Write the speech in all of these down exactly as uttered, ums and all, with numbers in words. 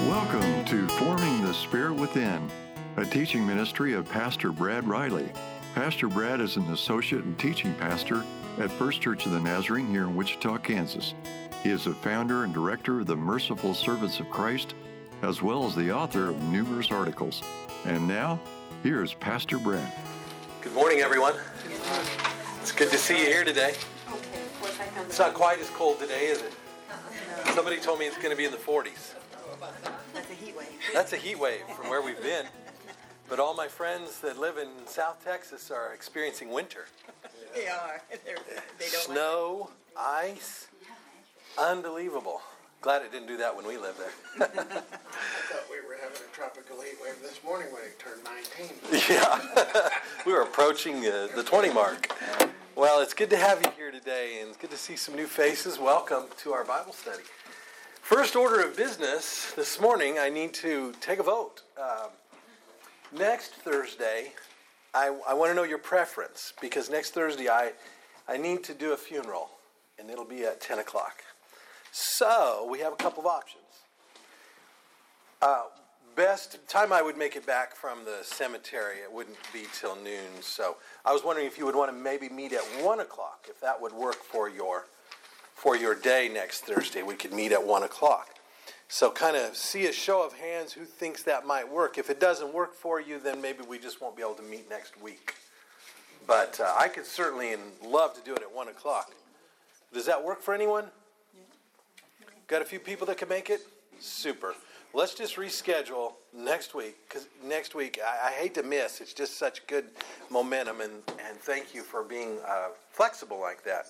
Welcome to Forming the Spirit Within, a teaching ministry of Pastor Brad Riley. Pastor Brad is an associate and teaching pastor at First Church of the Nazarene here in Wichita, Kansas. He is the founder and director of the Merciful Servants of Christ, as well as the author of numerous articles. And now, here's Pastor Brad. Good morning, everyone. It's good to see you here today. It's not quite as cold today, is it? Somebody told me it's going to be in the forties. That's a heat wave. That's a heat wave from where we've been. But all my friends that live in South Texas are experiencing winter. They are. They're, they don't Snow, like ice, unbelievable. Glad it didn't do that when we lived there. I thought we were having a tropical heat wave this morning when it turned nineteen. Yeah, we were approaching uh, the twenty mark. Well, it's good to have you here today, and it's good to see some new faces. Welcome to our Bible study. First order of business this morning, I need to take a vote. Um, next Thursday, I, I want to know your preference, because next Thursday I, I need to do a funeral, and it'll be at ten o'clock. So, we have a couple of options. Uh, best time I would make it back from the cemetery, it wouldn't be till noon. So, I was wondering if you would want to maybe meet at one o'clock, if that would work for your for your day next Thursday. We could meet at one o'clock. So, kind of see a show of hands who thinks that might work. If it doesn't work for you, then maybe we just won't be able to meet next week. But uh, I could certainly and love to do it at one o'clock. Does that work for anyone? Got a few people that can make it? Super. Let's just reschedule next week, because next week, I, I hate to miss. It's just such good momentum, and, and thank you for being uh, flexible like that.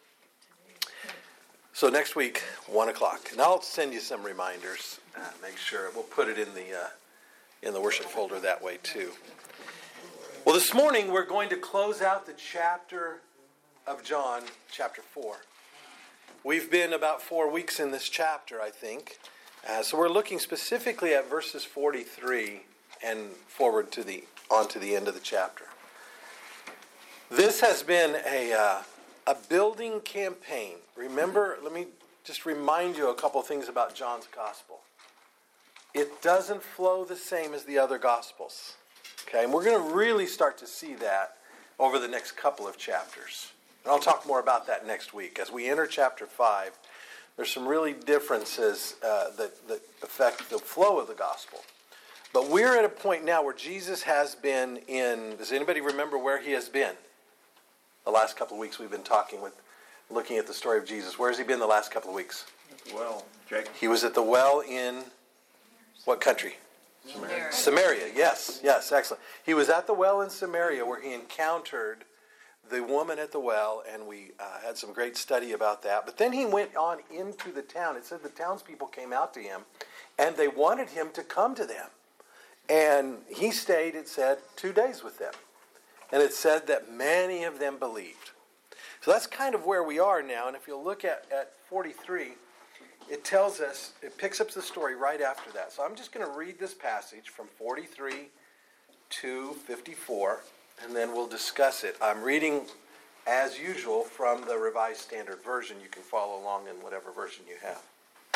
So next week, one o'clock. And I'll send you some reminders. Uh, make sure. We'll put it in the, uh, in the worship folder that way, too. Well, this morning, we're going to close out the chapter of John, chapter four. We've been about four weeks in this chapter, I think. Uh, so we're looking specifically at verses forty-three and forward to the on to the end of the chapter. This has been a uh, a building campaign. Remember, let me just remind you a couple things about John's gospel. It doesn't flow the same as the other gospels. Okay, and we're going to really start to see that over the next couple of chapters. And I'll talk more about that next week. As we enter chapter five, there's some really differences uh, that, that affect the flow of the gospel. But we're at a point now where Jesus has been in, does anybody remember where he has been? The last couple of weeks we've been talking with, looking at the story of Jesus. Where has he been the last couple of weeks? Well, Jake. He was at the well in what country? Samaria. Samaria, yes, yes, excellent. He was at the well in Samaria where he encountered the woman at the well, and we uh, had some great study about that. But then he went on into the town. It said the townspeople came out to him, and they wanted him to come to them. And he stayed, it said, two days with them. And it said that many of them believed. So that's kind of where we are now. And if you look at, at forty-three, it tells us, it picks up the story right after that. So I'm just going to read this passage from forty-three to fifty-four. And then we'll discuss it. I'm reading, as usual, from the Revised Standard Version. You can follow along in whatever version you have.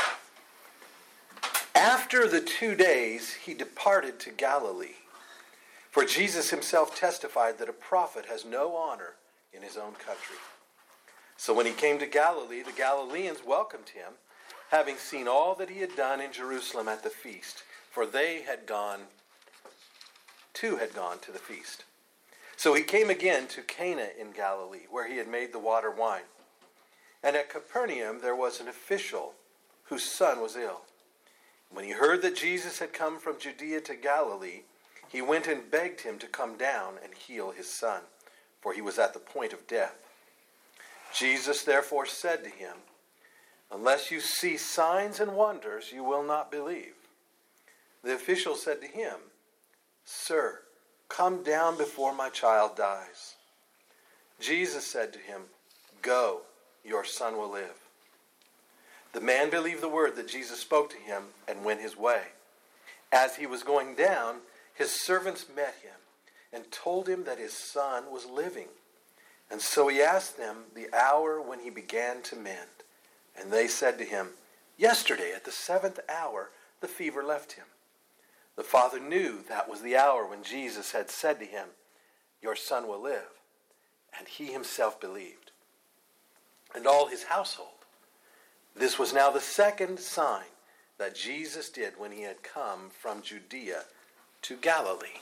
After the two days, he departed to Galilee. For Jesus himself testified that a prophet has no honor in his own country. So when he came to Galilee, the Galileans welcomed him, having seen all that he had done in Jerusalem at the feast. For they had gone, too had gone to the feast. So he came again to Cana in Galilee, where he had made the water wine. And at Capernaum there was an official whose son was ill. When he heard that Jesus had come from Judea to Galilee, he went and begged him to come down and heal his son, for he was at the point of death. Jesus therefore said to him, "Unless you see signs and wonders, you will not believe." The official said to him, "Sir, come down before my child dies." Jesus said to him, "Go, your son will live." The man believed the word that Jesus spoke to him and went his way. As he was going down, his servants met him and told him that his son was living. And so he asked them the hour when he began to mend. And they said to him, "Yesterday at the seventh hour, the fever left him. The father knew that was the hour when Jesus had said to him, "Your son will live." And he himself believed, and all his household. This was now the second sign that Jesus did when he had come from Judea to Galilee.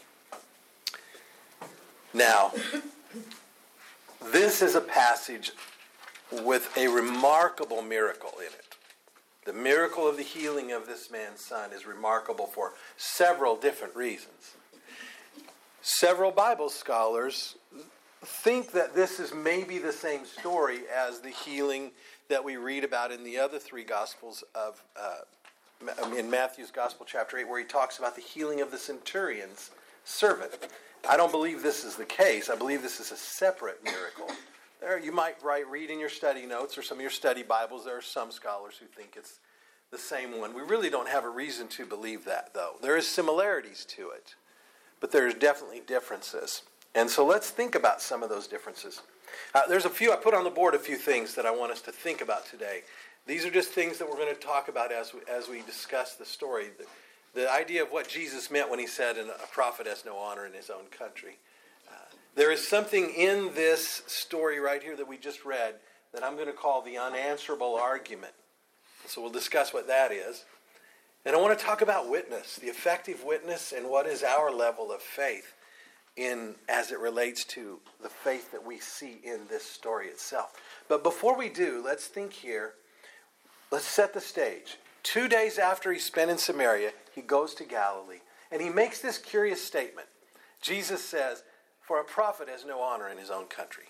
Now, this is a passage with a remarkable miracle in it. The miracle of the healing of this man's son is remarkable for several different reasons. Several Bible scholars think that this is maybe the same story as the healing that we read about in the other three Gospels of, uh, in Matthew's Gospel, chapter eight, where he talks about the healing of the centurion's servant. I don't believe this is the case. I believe this is a separate miracle. There, you might write, read in your study notes or some of your study Bibles, there are some scholars who think it's the same one. We really don't have a reason to believe that, though. There is similarities to it, but there's definitely differences. And so let's think about some of those differences. Uh, there's a few, I put on the board a few things that I want us to think about today. These are just things that we're going to talk about as we, as we discuss the story. The, the idea of what Jesus meant when he said, a prophet has no honor in his own country. Uh, there is something in this story right here that we just read that I'm going to call the unanswerable argument. So we'll discuss what that is. And I want to talk about witness, the effective witness, and what is our level of faith in as it relates to the faith that we see in this story itself. But before we do, let's think here. Let's set the stage. Two days after he spent in Samaria, he goes to Galilee, and he makes this curious statement. Jesus says, "For a prophet has no honor in his own country."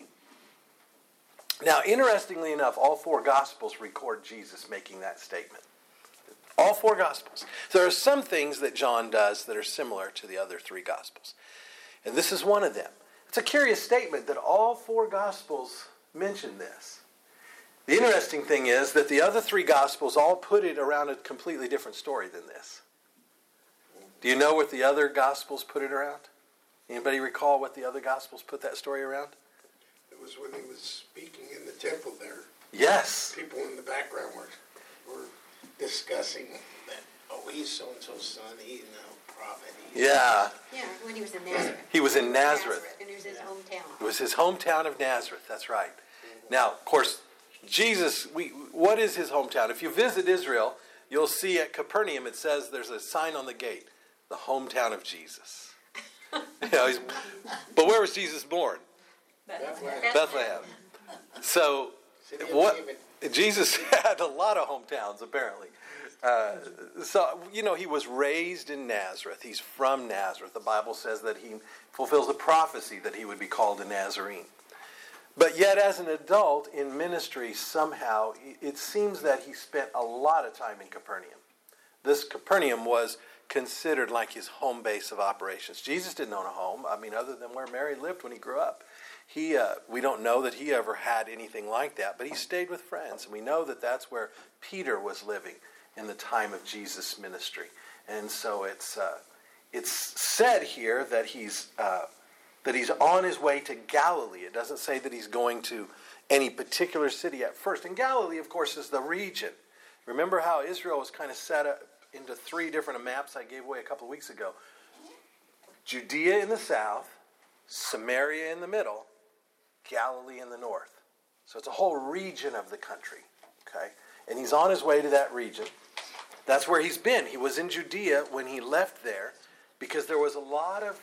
Now, interestingly enough, all four Gospels record Jesus making that statement. All four Gospels. So there are some things that John does that are similar to the other three Gospels. And this is one of them. It's a curious statement that all four Gospels mention this. The interesting thing is that the other three Gospels all put it around a completely different story than this. Do you know what the other Gospels put it around? Anybody recall what the other Gospels put that story around? It was when he was speaking in the temple there. Yes. People in the background were, were discussing that, oh, he's so-and-so's son, he's no prophet. He's Yeah. Yeah, when he was in Nazareth. He was in Nazareth. And it was his hometown. It was his hometown of Nazareth. That's right. Now, of course, Jesus, we, what is his hometown? If you visit Israel, you'll see at Capernaum it says there's a sign on the gate, the hometown of Jesus. You know, he's, but where was Jesus born? Bethlehem. Bethlehem. So, what Jesus had a lot of hometowns, apparently. Uh, so, you know, he was raised in Nazareth. He's from Nazareth. The Bible says that he fulfills the prophecy that he would be called a Nazarene. But yet, as an adult in ministry, somehow, it seems that he spent a lot of time in Capernaum. This Capernaum was considered like his home base of operations. Jesus didn't own a home, I mean, other than where Mary lived when he grew up. He, uh, we don't know that he ever had anything like that, but he stayed with friends. And we know that that's where Peter was living in the time of Jesus' ministry. And so it's uh, it's said here that he's uh, that he's on his way to Galilee. It doesn't say that he's going to any particular city at first. And Galilee, of course, is the region. Remember how Israel was kind of set up into three different maps I gave away a couple of weeks ago. Judea in the south, Samaria in the middle, Galilee in the north. So it's a whole region of the country. Okay? And he's on his way to that region. That's where he's been. He was in Judea when he left there because there was a lot of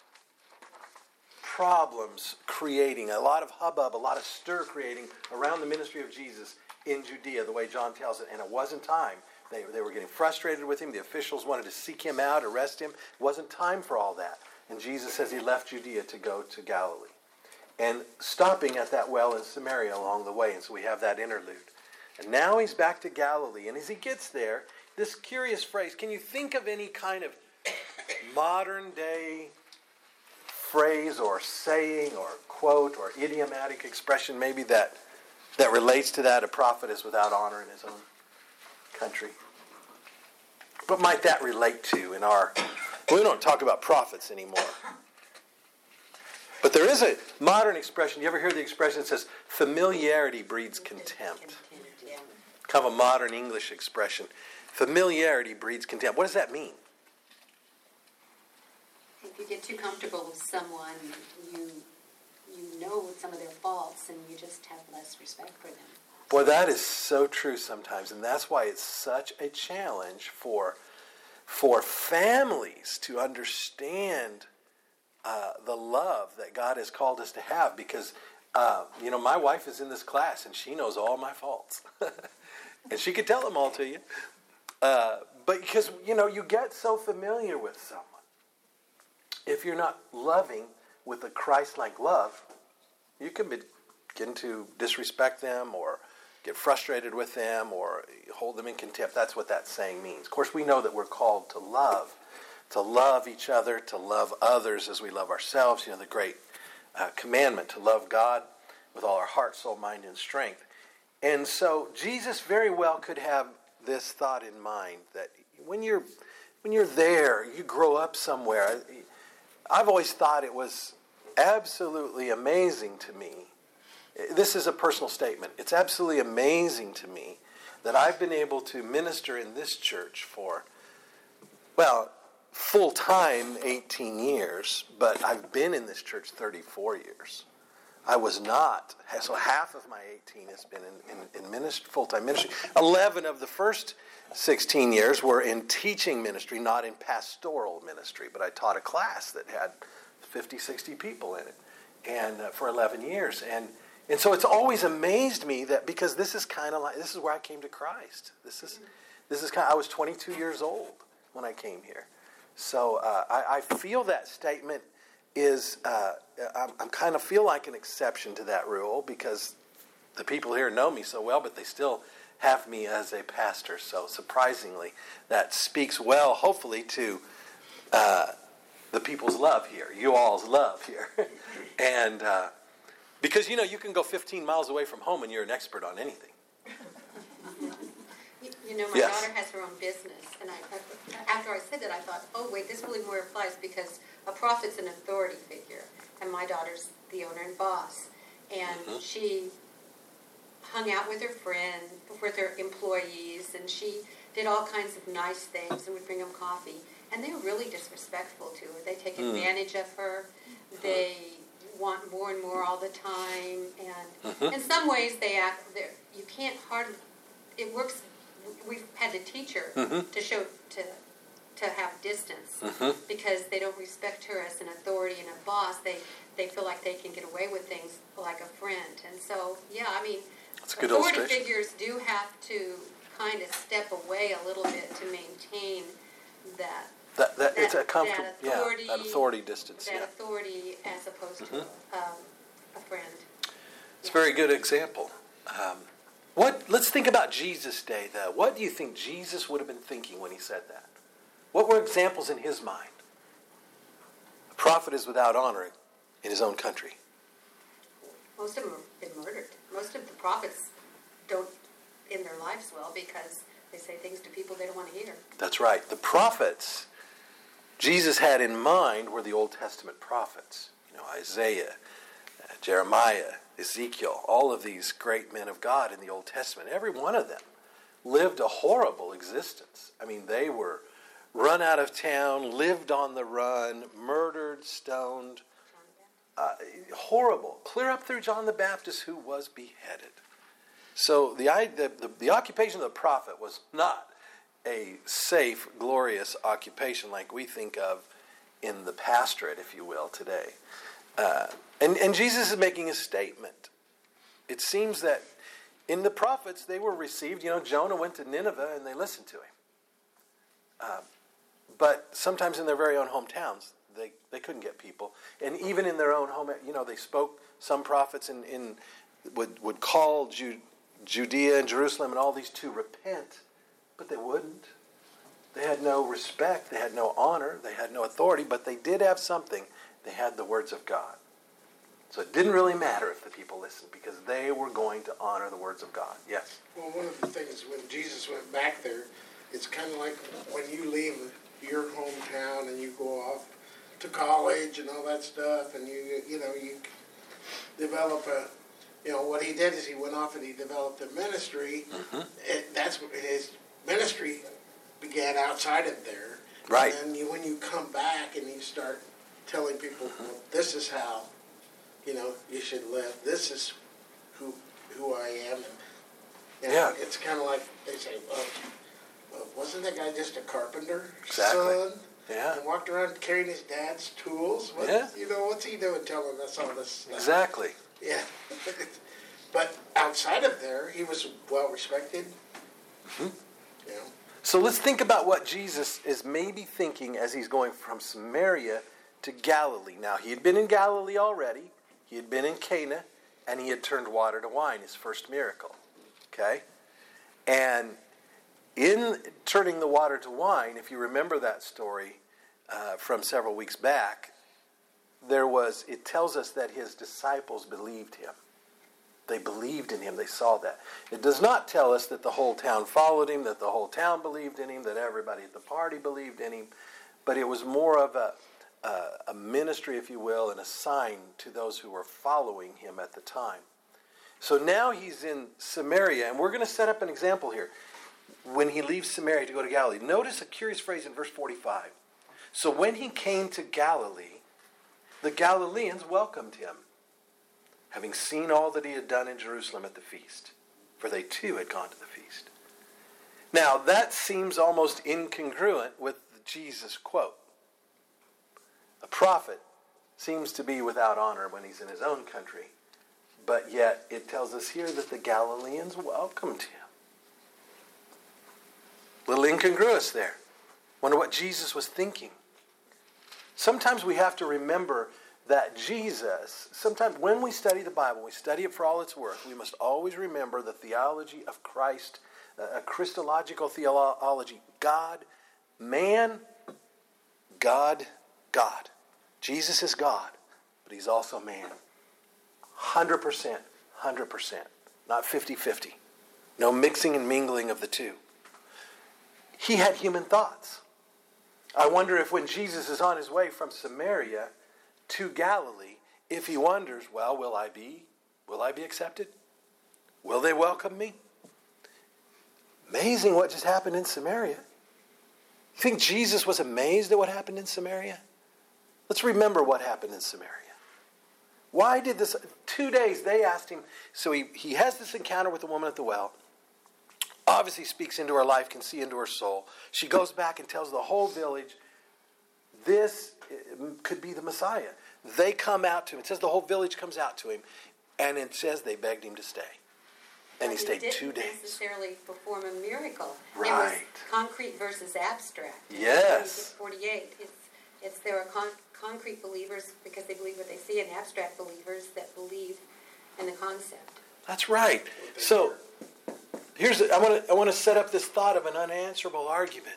problems creating, a lot of hubbub, a lot of stir creating around the ministry of Jesus in Judea, the way John tells it. And it wasn't time. They, they were getting frustrated with him. The officials wanted to seek him out, arrest him. It wasn't time for all that. And Jesus says he left Judea to go to Galilee. And stopping at that well in Samaria along the way. And so we have that interlude. And now he's back to Galilee. And as he gets there, this curious phrase, can you think of any kind of modern day phrase or saying or quote or idiomatic expression maybe that, that relates to that? A prophet is without honor in his own country. What might that relate to in our... We don't talk about prophets anymore. But there is a modern expression. You ever hear the expression that says, familiarity breeds contempt? Kind of a modern English expression. Familiarity breeds contempt. What does that mean? If you get too comfortable with someone, you you know some of their faults, and you just have less respect for them. Boy, that is so true sometimes, and that's why it's such a challenge for for families to understand uh, the love that God has called us to have. Because, uh, you know, my wife is in this class, and she knows all my faults, and she could tell them all to you. Uh, but because, you know, you get so familiar with someone, if you're not loving with a Christ-like love, you can begin to disrespect them or get frustrated with them or hold them in contempt. That's what that saying means. Of course, we know that we're called to love, to love each other, to love others as we love ourselves. You know, the great uh, commandment to love God with all our heart, soul, mind, and strength. And so Jesus very well could have this thought in mind that when you're when you're there, you grow up somewhere. I've always thought it was absolutely amazing to me. This is a personal statement. It's absolutely amazing to me that I've been able to minister in this church for, well, full-time eighteen years, but I've been in this church thirty-four years. I was not. So half of my eighteen has been in, in, in ministry, full-time ministry. eleven of the first sixteen years were in teaching ministry, not in pastoral ministry. But I taught a class that had fifty, sixty people in it, and uh, for eleven years. And and so it's always amazed me that, because this is kind of like, this is where I came to Christ. This is this is kind of, I was twenty-two years old when I came here. So uh, I, I feel that statement is, uh, I I'm kind of feel like an exception to that rule, because the people here know me so well, but they still have me as a pastor. So surprisingly, that speaks well, hopefully, to uh, the people's love here, you all's love here. and uh, because, you know, you can go fifteen miles away from home and you're an expert on anything. You, you know, my Yes. daughter has her own business, and I, after I said that, I thought, oh, wait, this really more applies, because a prophet's an authority figure, and my daughter's the owner and boss. And Mm-hmm. she hung out with her friend, with her employees, and she did all kinds of nice things and would bring them coffee. And they were really disrespectful to her. They take Mm. advantage of her. They want more and more all the time. And Mhm. in some ways, they act. they're- You can't hardly. It works. We've had to teach her Mhm. to show to to have distance, Mhm. because they don't respect her as an authority and a boss. They they feel like they can get away with things like a friend. And so, yeah, I mean, That's a good authority illustration. figures do have to kind of step away a little bit to maintain that That, that, that, it's a comfortable, that authority, yeah, that authority distance. that Yeah, authority as opposed Mhm. to um, a friend. it's a very good example. Um, what? Let's think about Jesus' day, though. What do you think Jesus would have been thinking when he said that? What were examples in his mind? A prophet is without honor in his own country. Most of them have been murdered. Most of the prophets don't end their lives well because they say things to people they don't want to hear. That's right. The prophets Jesus had in mind were the Old Testament prophets. You know, Isaiah, uh, Jeremiah, Ezekiel, all of these great men of God in the Old Testament. Every one of them lived a horrible existence. I mean, they were run out of town, lived on the run, murdered, stoned. Uh, horrible. Clear up through John the Baptist, who was beheaded. So the, the, the, the occupation of the prophet was not a safe, glorious occupation like we think of in the pastorate, if you will, today. Uh, and, and Jesus is making a statement. It seems that in the prophets, they were received. You know, Jonah went to Nineveh and they listened to him. Uh, but sometimes in their very own hometowns, they, they couldn't get people. And even in their own home, you know, they spoke, some prophets in, in would, would call Ju- Judea and Jerusalem and all these to repent, but they wouldn't. They had no respect, they had no honor, they had no authority, but they did have something. They had the words of God. So it didn't really matter if the people listened, because they were going to honor the words of God. Yes? Well, one of the things when Jesus went back there, it's kind of like when you leave your hometown and you go off to college and all that stuff, and you you know you develop a you know what he did is he went off and he developed a ministry. Mm-hmm. And that's what his ministry began outside of there. Right. And then you, when you come back and you start telling people, well, this is how, you know, you should live. This is who who I am. And, and Yeah. it's kind of like they say, well, well, wasn't that guy just a carpenter Exactly. son? Yeah. And walked around carrying his dad's tools? What, Yeah. You know, what's he doing telling us all this stuff? Exactly. Yeah. But outside of there, he was well respected. Mm-hmm. You know. So let's think about what Jesus is maybe thinking as he's going from Samaria to Galilee. Now, he had been in Galilee already. He had been in Cana, and he had turned water to wine, his first miracle. Okay? And in turning the water to wine, if you remember that story uh, from several weeks back, there was, it tells us that his disciples believed him. They believed in him. They saw that. It does not tell us that the whole town followed him, that the whole town believed in him, that everybody at the party believed in him. But it was more of a, a, a ministry, if you will, and a sign to those who were following him at the time. So now he's in Samaria, and we're going to set up an example here. When he leaves Samaria to go to Galilee, notice a curious phrase in verse forty-five. So when he came to Galilee, the Galileans welcomed him, having seen all that he had done in Jerusalem at the feast, for they too had gone to the feast. Now, that seems almost incongruent with the Jesus quote. A prophet seems to be without honor when he's in his own country, but yet it tells us here that the Galileans welcomed him. Little incongruous there. Wonder what Jesus was thinking. Sometimes we have to remember that Jesus, sometimes when we study the Bible, we study it for all it's worth, we must always remember the theology of Christ, a Christological theology. God, man, God, God. Jesus is God, but he's also man. one hundred percent, one hundred percent. Not fifty-fifty. No mixing and mingling of the two. He had human thoughts. I wonder if when Jesus is on his way from Samaria to Galilee, if he wonders, well, will I be, will I be accepted? Will they welcome me? Amazing what just happened in Samaria. You think Jesus was amazed at what happened in Samaria? Let's remember what happened in Samaria. Why did this, two days they asked him, so he, he has this encounter with the woman at the well. Obviously speaks into her life, can see into her soul. She goes back and tells the whole village, this could be the Messiah. They come out to him. It says the whole village comes out to him. And it says they begged him to stay. And he stayed two days. He didn't necessarily perform a miracle. Right. It was concrete versus abstract. Yes. forty-eight. It's, it's there are con- concrete believers because they believe what they see, and abstract believers that believe in the concept. That's right. So here's I want to I want to set up this thought of an unanswerable argument.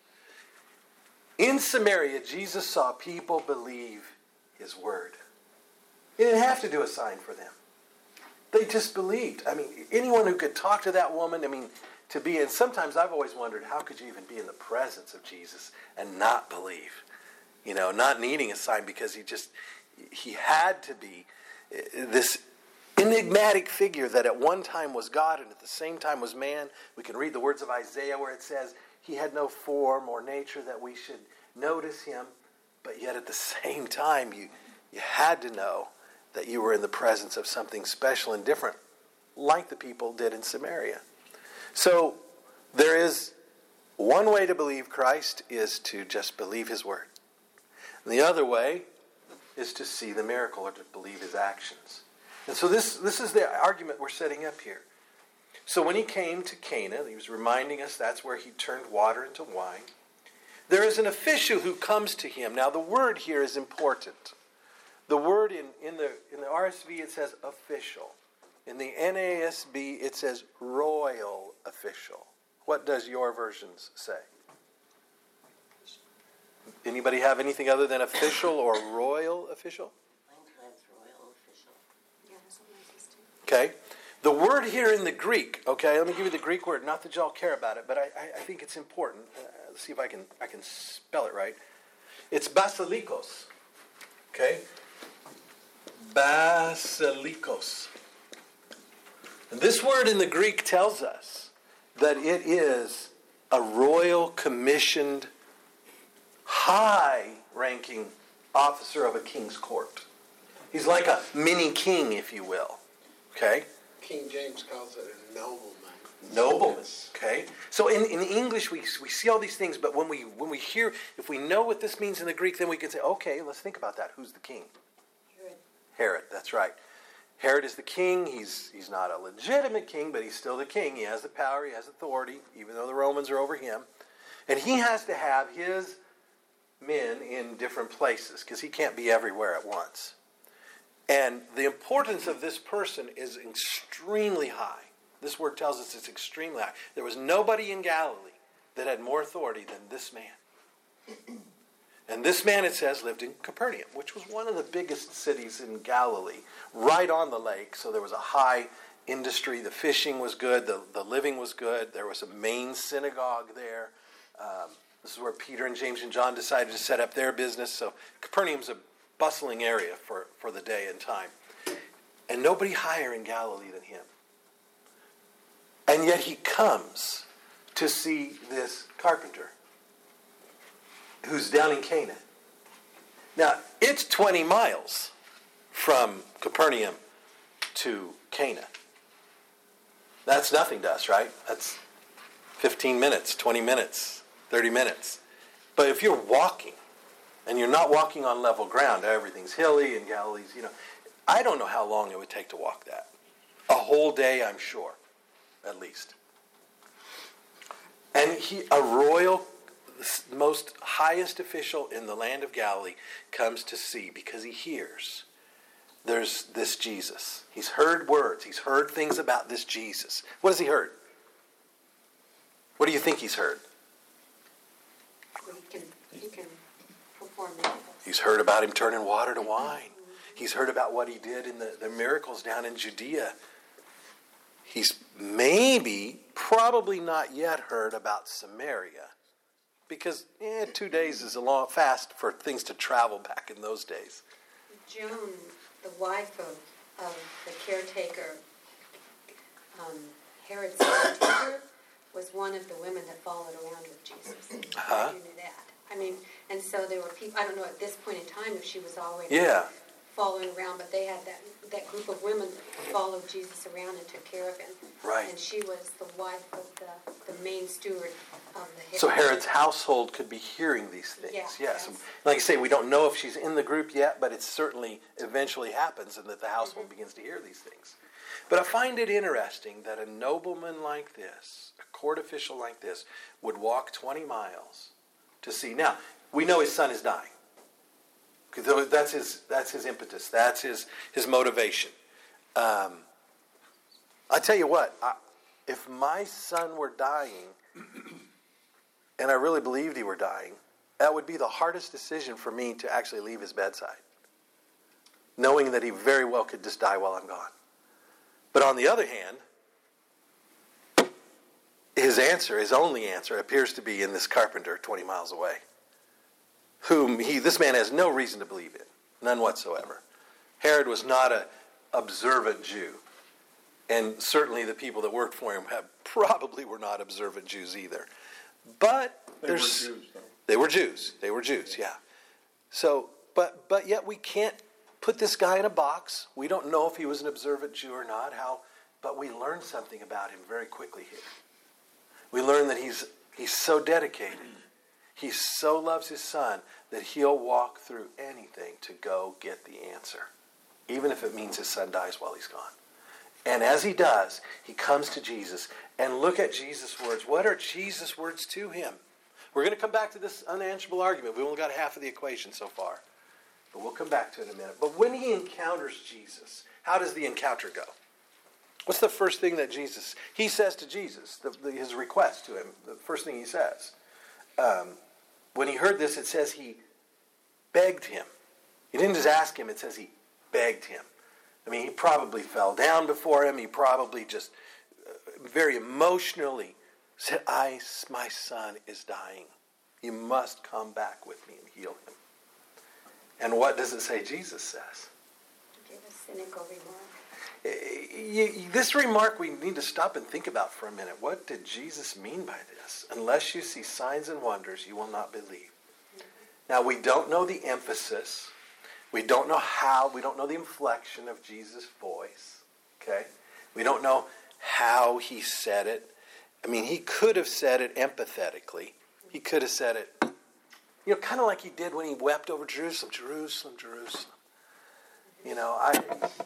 In Samaria, Jesus saw people believe his word. He didn't have to do a sign for them. They just believed. I mean, anyone who could talk to that woman, I mean, to be, and sometimes I've always wondered, how could you even be in the presence of Jesus and not believe? You know, not needing a sign because he just, he had to be this enigmatic figure that at one time was God and at the same time was man. We can read the words of Isaiah where it says, he had no form or nature that we should notice him, but yet at the same time you, you had to know that you were in the presence of something special and different, like the people did in Samaria. So there is one way to believe Christ is to just believe his word. And the other way is to see the miracle or to believe his actions. And so this, this is the argument we're setting up here. So when he came to Cana, he was reminding us that's where he turned water into wine. There is an official who comes to him. Now the word here is important. The word in, in the in the R S V it says official. In the N A S B it says royal official. What does your versions say? Anybody have anything other than official or royal official? Royal official. Yeah, something like this too. Okay. The word here in the Greek, okay, let me give you the Greek word. Not that y'all care about it, but I, I, I think it's important. Uh, let's see if I can I can spell it right. It's basilikos. Okay? Basilikos. And this word in the Greek tells us that it is a royal commissioned, high-ranking officer of a king's court. He's like a mini king, if you will. Okay? King James calls it a nobleman. Nobleman. Okay? So in, in English, we we see all these things, but when we when we hear, if we know what this means in the Greek, then we can say, okay, let's think about that. Who's the king? Herod. Herod, that's right. Herod is the king. He's he's not a legitimate king, but he's still the king. He has the power. He has authority, even though the Romans are over him. And he has to have his men in different places because he can't be everywhere at once. And the importance of this person is extremely high. This word tells us it's extremely high. There was nobody in Galilee that had more authority than this man. And this man, it says, lived in Capernaum, which was one of the biggest cities in Galilee, right on the lake. So there was a high industry. The fishing was good. The, the living was good. There was a main synagogue there. Um, this is where Peter and James and John decided to set up their business. So Capernaum's a bustling area for, for the day and time. And nobody higher in Galilee than him. And yet he comes to see this carpenter who's down in Cana. Now, it's twenty miles from Capernaum to Cana. That's nothing to us, right? That's fifteen minutes, twenty minutes, thirty minutes. But if you're walking, and you're not walking on level ground, everything's hilly and Galilee's, you know, I don't know how long it would take to walk that. A whole day, I'm sure, at least. And he, a royal, the most highest official in the land of Galilee, comes to see because he hears there's this Jesus. He's heard words. He's heard things about this Jesus. What has he heard? What do you think he's heard? Well, he can, he can perform miracles. He's heard about him turning water to wine. He's heard about what he did in the, the miracles down in Judea. He's maybe, probably not yet heard about Samaria. Because eh, two days is a long fast for things to travel back in those days. Joan, the wife of, of the caretaker, um, Herod's caretaker, was one of the women that followed around with Jesus. Uh-huh. You knew that. I mean, and so there were people, I don't know at this point in time if she was already Yeah. following around, but they had that that group of women followed Jesus around and took care of him. Right. And she was the wife of the, the main steward of the Herod. So Herod's household could be hearing these things. Yeah, yes. yes. Like I say, we don't know if she's in the group yet, but it certainly eventually happens and that the household mm-hmm. begins to hear these things. But I find it interesting that a nobleman like this, a court official like this, would walk twenty miles to see. Now, we know his son is dying. Because that's his, that's his impetus. That's his, his motivation. Um, I tell you what, I, if my son were dying, and I really believed he were dying, that would be the hardest decision for me to actually leave his bedside, knowing that he very well could just die while I'm gone. But on the other hand, his answer, his only answer, appears to be in this carpenter twenty miles away, whom he, this man has no reason to believe in, none whatsoever. Herod was not an observant Jew, and certainly the people that worked for him have, probably were not observant Jews either. But they there's, were Jews, though. They were Jews. They were Jews, yeah. So, but but yet we can't put this guy in a box. We don't know if he was an observant Jew or not. How? But we learn something about him very quickly here. We learn that he's he's so dedicated. He so loves his son that he'll walk through anything to go get the answer, even if it means his son dies while he's gone. And as he does, he comes to Jesus. And look at Jesus' words. What are Jesus' words to him? We're going to come back to this unanswerable argument. We've only got half of the equation so far. But we'll come back to it in a minute. But when he encounters Jesus, how does the encounter go? What's the first thing that Jesus, he says to Jesus, the, the, his request to him, the first thing he says. Um, when he heard this, it says he begged him. He didn't just ask him, it says he begged him. I mean, he probably fell down before him. He probably just uh, very emotionally said, I, my son is dying. You must come back with me and heal him. And what does it say Jesus says? Give a cynical remark. You, this remark we need to stop and think about for a minute. What did Jesus mean by this? Unless you see signs and wonders, you will not believe. Now, we don't know the emphasis. We don't know how. We don't know the inflection of Jesus' voice. Okay? We don't know how he said it. I mean, he could have said it empathetically. He could have said it, you know, kind of like he did when he wept over Jerusalem. Jerusalem, Jerusalem. You know, I...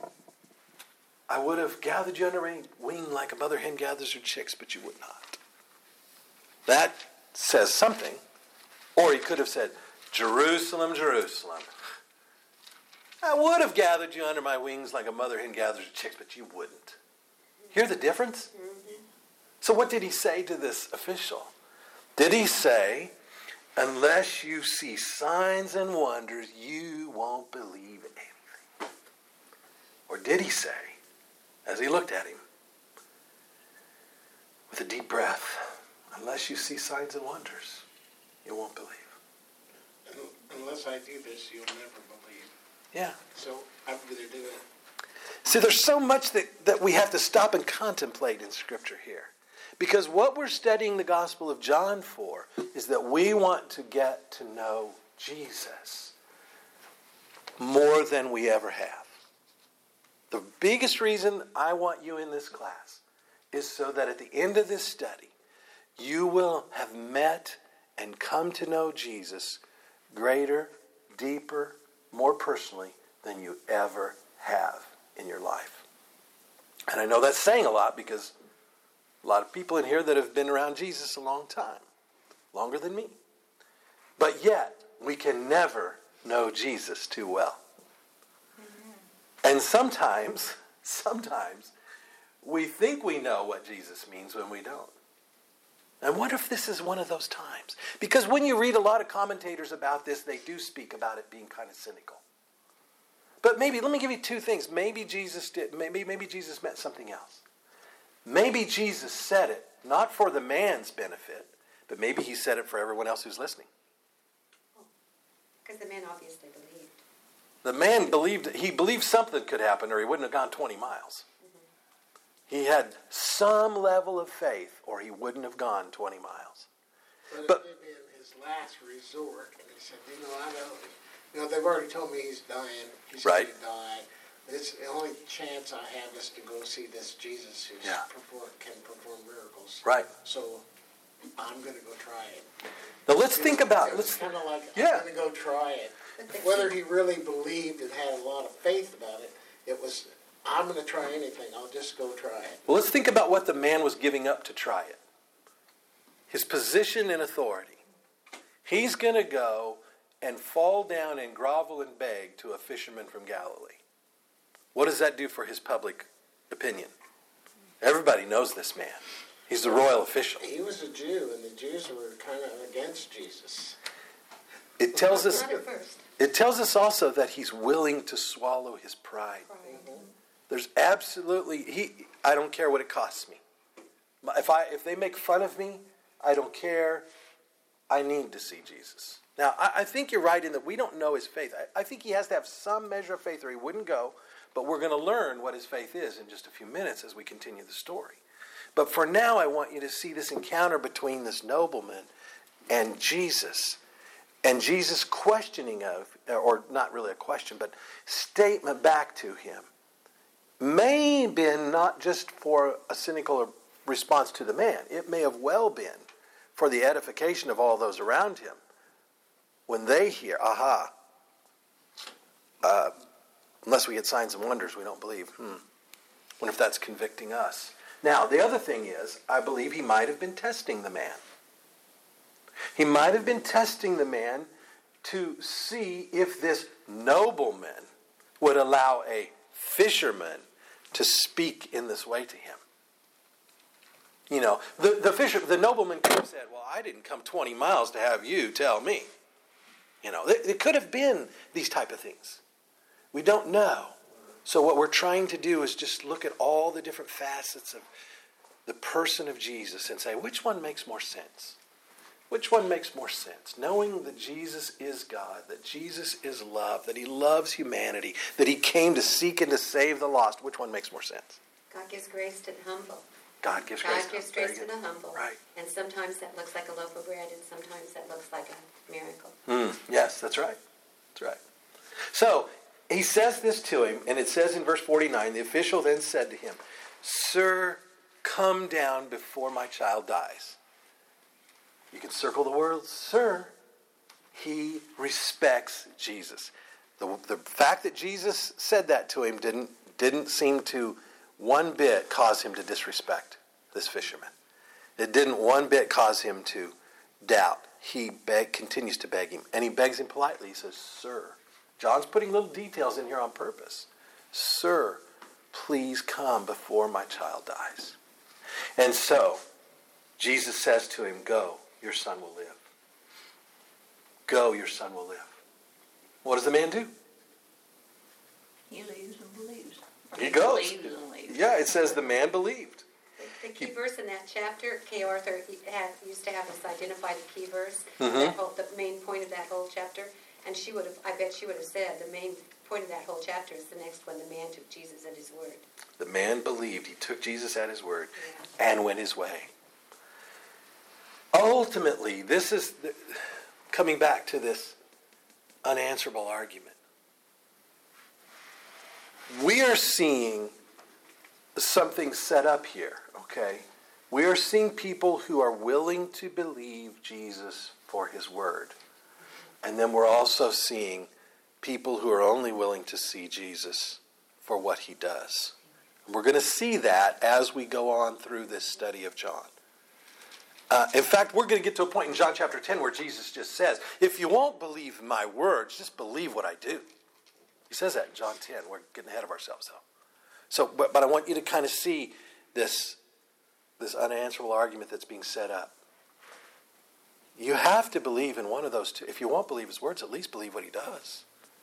I would have gathered you under my wing like a mother hen gathers her chicks, but you would not. That says something. Or he could have said, Jerusalem, Jerusalem. I would have gathered you under my wings like a mother hen gathers her chicks, but you wouldn't. Hear the difference? Mm-hmm. So what did he say to this official? Did he say, unless you see signs and wonders, you won't believe anything? Or did he say, as he looked at him, with a deep breath, unless you see signs and wonders, you won't believe. Unless I do this, you'll never believe. Yeah. So I'm going to do it. See, there's so much that, that we have to stop and contemplate in Scripture here. Because what we're studying the Gospel of John for is that we want to get to know Jesus more than we ever have. The biggest reason I want you in this class is so that at the end of this study, you will have met and come to know Jesus greater, deeper, more personally than you ever have in your life. And I know that's saying a lot because a lot of people in here that have been around Jesus a long time, longer than me. But yet, we can never know Jesus too well. And sometimes, sometimes, we think we know what Jesus means when we don't. I wonder if this is one of those times. Because when you read a lot of commentators about this, they do speak about it being kind of cynical. But maybe, let me give you two things. Maybe Jesus did, maybe, maybe Jesus meant something else. Maybe Jesus said it, not for the man's benefit, but maybe he said it for everyone else who's listening. Because the man obviously believed. The man believed, he believed something could happen or he wouldn't have gone twenty miles. Mm-hmm. He had some level of faith or he wouldn't have gone twenty miles. But, but it may be in his last resort, and he said, you know, I know, you know, they've already told me he's dying. He's right. going to die. It's the only chance I have is to go see this Jesus who yeah. perform, can perform miracles. Right. So I'm going to go try it. Now let's think about it. It's kind of like, yeah. I'm going to go try it. Whether he really believed and had a lot of faith about it, it was, I'm going to try anything. I'll just go try it. Well, let's think about what the man was giving up to try it. His position and authority. He's going to go and fall down and grovel and beg to a fisherman from Galilee. What does that do for his public opinion? Everybody knows this man. He's the royal official. He was a Jew, and the Jews were kind of against Jesus. It tells us. Not at first. It tells us also that he's willing to swallow his pride. Mm-hmm. There's absolutely he. I don't care what it costs me. If I if they make fun of me, I don't care. I need to see Jesus. Now, I, I think you're right in that we don't know his faith. I, I think he has to have some measure of faith or he wouldn't go. But we're going to learn what his faith is in just a few minutes as we continue the story. But for now, I want you to see this encounter between this nobleman and Jesus. And Jesus' questioning of, or not really a question, but statement back to him, may have been not just for a cynical response to the man. It may have well been for the edification of all those around him. When they hear, aha, uh, unless we get signs and wonders, we don't believe. Hmm. Wonder if that's convicting us. Now, the other thing is, I believe he might have been testing the man. He might have been testing the man to see if this nobleman would allow a fisherman to speak in this way to him. You know, the, the fisher, the nobleman could have said, well, I didn't come twenty miles to have you tell me. You know, it, it could have been these type of things. We don't know. So what we're trying to do is just look at all the different facets of the person of Jesus and say, which one makes more sense? Which one makes more sense? Knowing that Jesus is God, that Jesus is love, that he loves humanity, that he came to seek and to save the lost. Which one makes more sense? God gives grace to the humble. God gives God grace, gives to, grace to the humble. Right. And sometimes that looks like a loaf of bread, and sometimes that looks like a miracle. Mm, yes, that's right. That's right. So, he says this to him, and it says in verse forty-nine, the official then said to him, "Sir, come down before my child dies." You can circle the word, sir. He respects Jesus. The, the fact that Jesus said that to him didn't, didn't seem to one bit cause him to disrespect this fisherman. It didn't one bit cause him to doubt. He beg, continues to beg him. And he begs him politely. He says, "Sir." John's putting little details in here on purpose. "Sir, please come before my child dies." And so, Jesus says to him, "Go, your son will live." Go, your son will live. What does the man do? He leaves and believes. He goes. Believes and leaves. Yeah, it says the man believed. The, the key verse in that chapter, Kay Arthur he had, used to have us identify the key verse, Mhm. that whole, the main point of that whole chapter, and she would have, I bet she would have said, the main point of that whole chapter is the next one, the man took Jesus at his word. The man believed. He took Jesus at his word Yeah. and went his way. Ultimately, this is the, coming back to this unanswerable argument. We are seeing something set up here, okay? We are seeing people who are willing to believe Jesus for his word. And then we're also seeing people who are only willing to see Jesus for what he does. And we're going to see that as we go on through this study of John. Uh, in fact, we're going to get to a point in John chapter ten where Jesus just says, "If you won't believe my words, just believe what I do." He says that in John ten. We're getting ahead of ourselves, though. So, but, but I want you to kind of see this, this unanswerable argument that's being set up. You have to believe in one of those two. If you won't believe his words, at least believe what he does.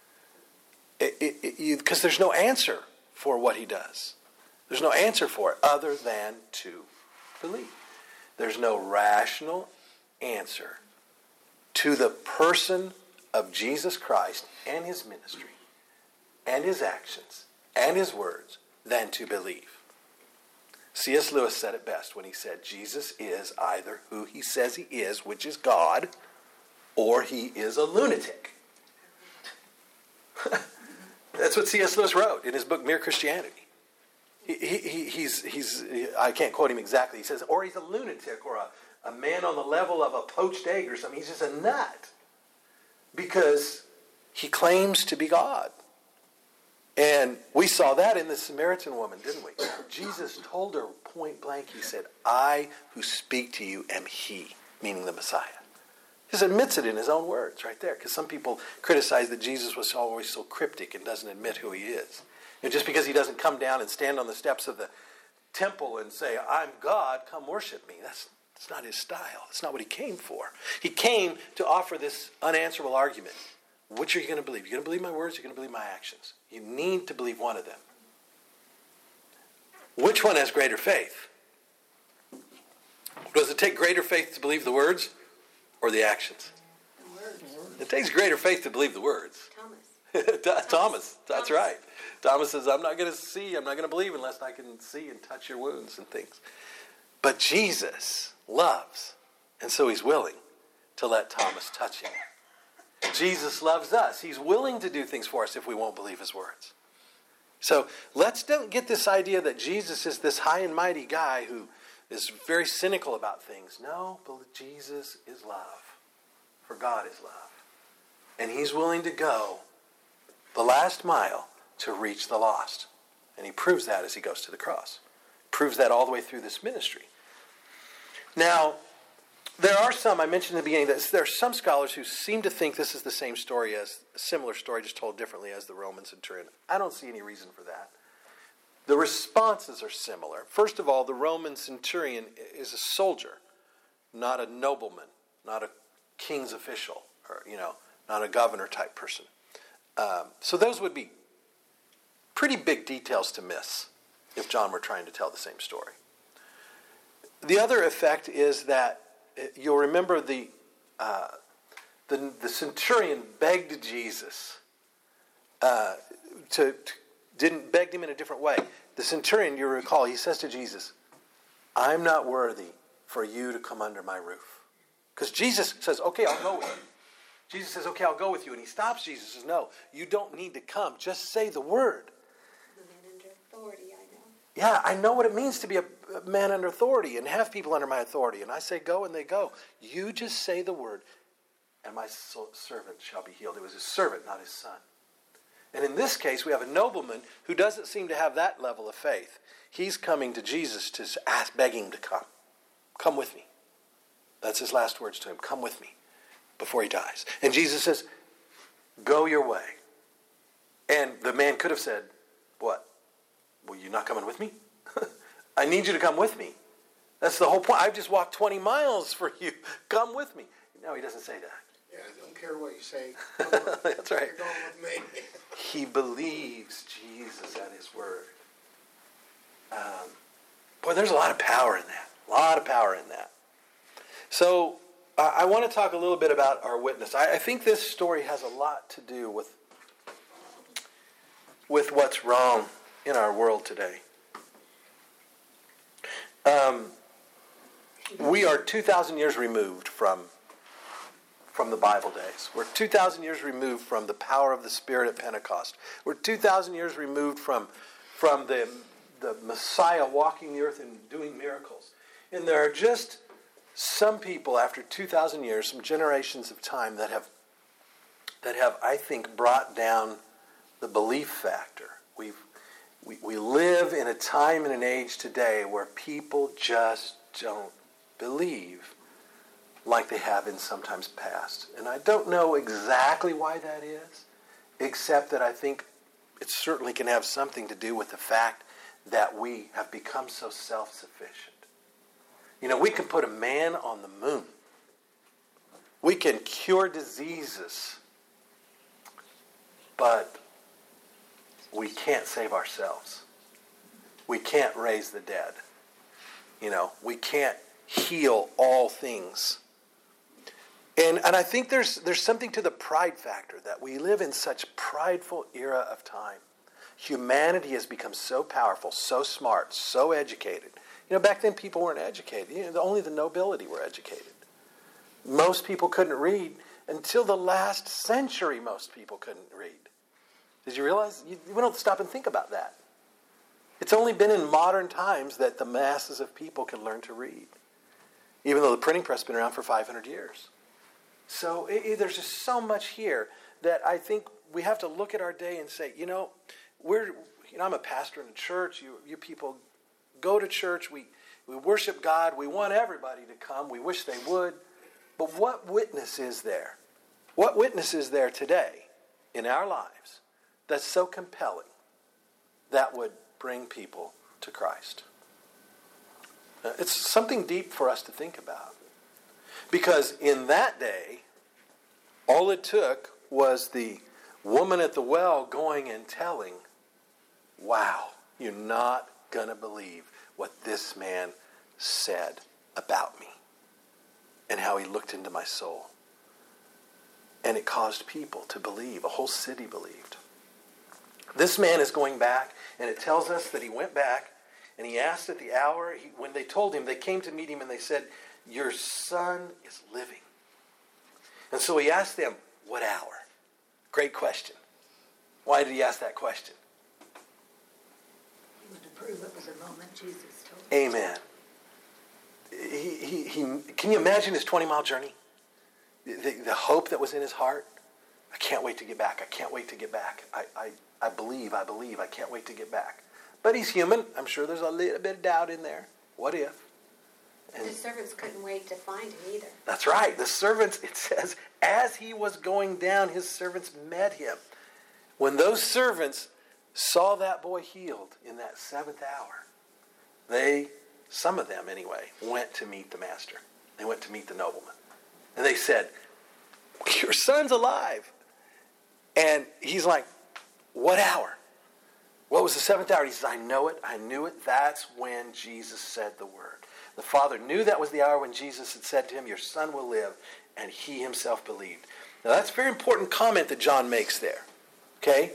Because there's no answer for what he does. There's no answer for it other than to believe. There's no rational answer to the person of Jesus Christ and his ministry and his actions and his words than to believe. C S Lewis said it best when he said, Jesus is either who he says he is, which is God, or he is a lunatic. That's what C S Lewis wrote in his book, Mere Christianity. He, he, he's, he's, I can't quote him exactly. He says, or he's a lunatic or a, a man on the level of a poached egg or something. He's just a nut. Because he claims to be God. And we saw that in the Samaritan woman, didn't we? Jesus told her point blank, he said, I who speak to you am he, meaning the Messiah. He just admits it in his own words right there. Because some people criticize that Jesus was always so cryptic and doesn't admit who he is. And just because he doesn't come down and stand on the steps of the temple and say, I'm God, come worship me. That's, that's not his style. That's not what he came for. He came to offer this unanswerable argument. Which are you going to believe? You're going to believe my words, you're going to believe my actions. You need to believe one of them. Which one has greater faith? Does it take greater faith to believe the words or the actions? The words. It takes greater faith to believe the words. Thomas. Thomas, Thomas, that's Thomas. right. Thomas says, I'm not going to see, I'm not going to believe unless I can see and touch your wounds and things. But Jesus loves, and so he's willing to let Thomas touch him. Jesus loves us. He's willing to do things for us if we won't believe his words. So let's don't get this idea that Jesus is this high and mighty guy who is very cynical about things. No, but Jesus is love. For God is love. And he's willing to go the last mile to reach the lost. And he proves that as he goes to the cross. Proves that all the way through this ministry. Now, there are some, I mentioned in the beginning, that there are some scholars who seem to think this is the same story as, a similar story, just told differently as the Roman centurion. I don't see any reason for that. The responses are similar. First of all, the Roman centurion is a soldier, not a nobleman, not a king's official, or, you know, not a governor type person. Um, so those would be pretty big details to miss if John were trying to tell the same story. The other effect is that you'll remember the uh, the, the centurion begged Jesus uh, to, to, didn't begged him in a different way. The centurion, you recall, he says to Jesus, I'm not worthy for you to come under my roof. Because Jesus says, okay, I'll go with you. Jesus says, okay, I'll go with you. And he stops Jesus and says, no, you don't need to come. Just say the word. The man under authority, I know. Yeah, I know what it means to be a man under authority and have people under my authority. And I say go and they go. You just say the word and my servant shall be healed. It was his servant, not his son. And in this case, we have a nobleman who doesn't seem to have that level of faith. He's coming to Jesus to ask, begging him to come. Come with me. That's his last words to him. Come with me before he dies. And Jesus says, go your way. And the man could have said, what? Well, you're not coming with me? I need you to come with me. That's the whole point. I've just walked twenty miles for you. Come with me. No, he doesn't say that. Yeah, I don't care what you say. Come on. That's right. You're going with me. He believes Jesus at his word. Um, boy, there's a lot of power in that. A lot of power in that. So uh, I want to talk a little bit about our witness. I, I think this story has a lot to do with, with what's wrong in our world today. Um, we are two thousand years removed from from the Bible days. We're two thousand years removed from the power of the Spirit at Pentecost. We're two thousand years removed from, from the, the Messiah walking the earth and doing miracles. And there are just some people after two thousand years, some generations of time that have, that have, I think, brought down the belief factor. We've, we, we live in a time and an age today where people just don't believe like they have in sometimes past. And I don't know exactly why that is, except that I think it certainly can have something to do with the fact that we have become so self-sufficient. You know, we can put a man on the moon. We can cure diseases. But we can't save ourselves. We can't raise the dead. You know, we can't heal all things. And and I think there's there's something to the pride factor, that we live in such prideful era of time. Humanity has become so powerful, so smart, so educated. You know, back then people weren't educated. You know, only the nobility were educated. Most people couldn't read until the last century. Most people couldn't read. Did you realize? You, we don't stop and think about that. It's only been in modern times that the masses of people can learn to read, even though the printing press has been around for five hundred years. So it, it, there's just so much here that I think we have to look at our day and say, you know, we're, you know, I'm a pastor in a church. You, you people go to church. We, we worship God. We want everybody to come. We wish they would. But what witness is there? What witness is there today in our lives that's so compelling that would bring people to Christ? Uh, it's something deep for us to think about. Because in that day, all it took was the woman at the well going and telling, wow, you're not going to believe what this man said about me and how he looked into my soul. And it caused people to believe. A whole city believed. This man is going back, and it tells us that he went back and he asked at the hour. He, when they told him, they came to meet him and they said, your son is living. And so he asked them, what hour? Great question. Why did he ask that question? He wanted to prove it was a moment Jesus told him. Amen. He, he, he, can you imagine his twenty-mile journey? The, the hope that was in his heart? I can't wait to get back. I can't wait to get back. I, I, I believe, I believe. I can't wait to get back. But he's human. I'm sure there's a little bit of doubt in there. What if? And the servants couldn't wait to find him either. That's right. The servants, it says, as he was going down, his servants met him. When those servants saw that boy healed in that seventh hour, they, some of them anyway, went to meet the master. They went to meet the nobleman. And they said, your son's alive. And he's like, what hour? What was the seventh hour? He says, I know it. I knew it. That's when Jesus said the word. The father knew that was the hour when Jesus had said to him, your son will live. and he himself believed. Now that's a very important comment that John makes there. Okay?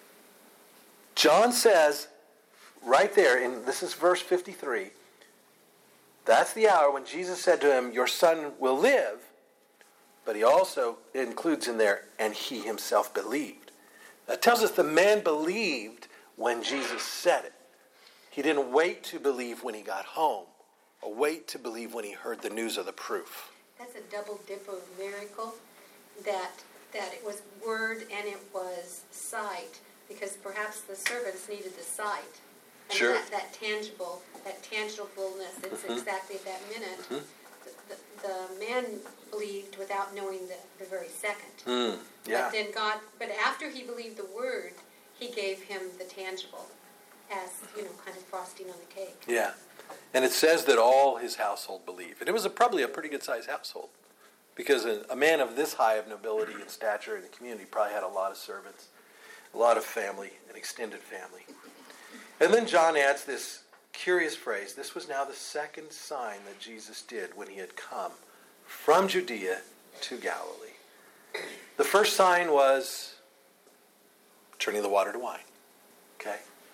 John says right there, in this is verse fifty-three, that's the hour when Jesus said to him, your son will live, but he also includes in there, and he himself believed. That tells us the man believed when Jesus said it. He didn't wait to believe when he got home, or wait to believe when he heard the news of the proof. That's a double dip of miracle, that that it was word and it was sight, because perhaps the servants needed the sight. And sure. that, that tangible, that tangibleness, it's mm-hmm. exactly at that minute. Mm-hmm. The, the, the man believed without knowing the, the very second. Mm, yeah. But then God, but after he believed the word, he gave him the tangible as, you know, kind of frosting on the cake. Yeah. And it says that all his household believed. And it was a, probably a pretty good-sized household, because a, a man of this high of nobility and stature in the community probably had a lot of servants, a lot of family, an extended family. And then John adds this curious phrase. This was now the second sign that Jesus did when he had come from Judea to Galilee. The first sign was turning the water to wine. Okay?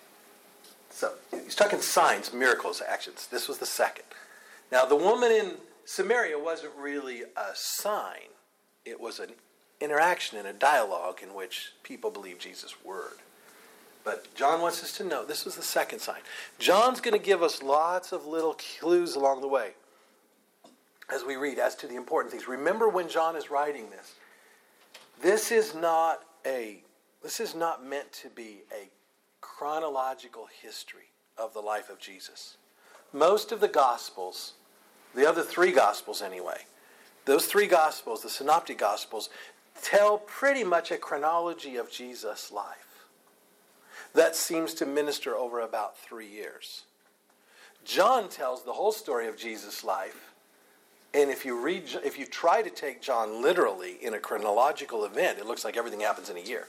So he's talking signs, miracles, actions. This was the second. Now the woman in Samaria wasn't really a sign. It was an interaction and a dialogue in which people believed Jesus' word. But John wants us to know this was the second sign. John's going to give us lots of little clues along the way as we read as to the important things. Remember, when John is writing this, this is not a this is not meant to be a chronological history of the life of Jesus. Most of the Gospels, the other three Gospels anyway, those three Gospels, the Synoptic Gospels, tell pretty much a chronology of Jesus' life. That seems to minister over about three years. John tells the whole story of Jesus' life, and if you read, if you try to take John literally in a chronological event, it looks like everything happens in a year.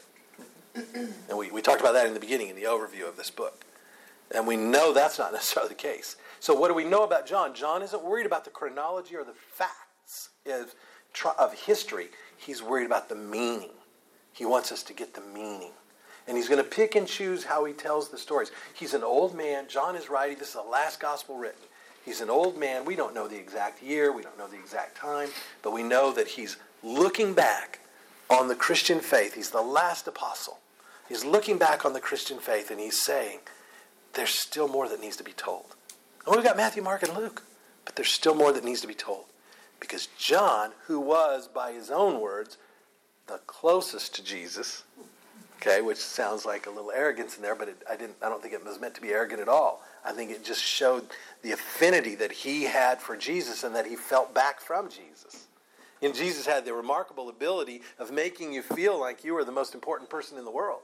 And we, we talked about that in the beginning in the overview of this book. And we know that's not necessarily the case. So what do we know about John? John isn't worried about the chronology or the facts of, of history. He's worried about the meaning. He wants us to get the meaning. And he's going to pick and choose how he tells the stories. He's an old man. John is writing. This is the last gospel written. He's an old man. We don't know the exact year. We don't know the exact time. But we know that he's looking back on the Christian faith. He's the last apostle. He's looking back on the Christian faith, and he's saying, there's still more that needs to be told. And we've got Matthew, Mark, and Luke. But there's still more that needs to be told. Because John, who was, by his own words, the closest to Jesus, okay, which sounds like a little arrogance in there, but it, I didn't. I don't think it was meant to be arrogant at all. I think it just showed the affinity that he had for Jesus and that he felt back from Jesus. And Jesus had the remarkable ability of making you feel like you were the most important person in the world.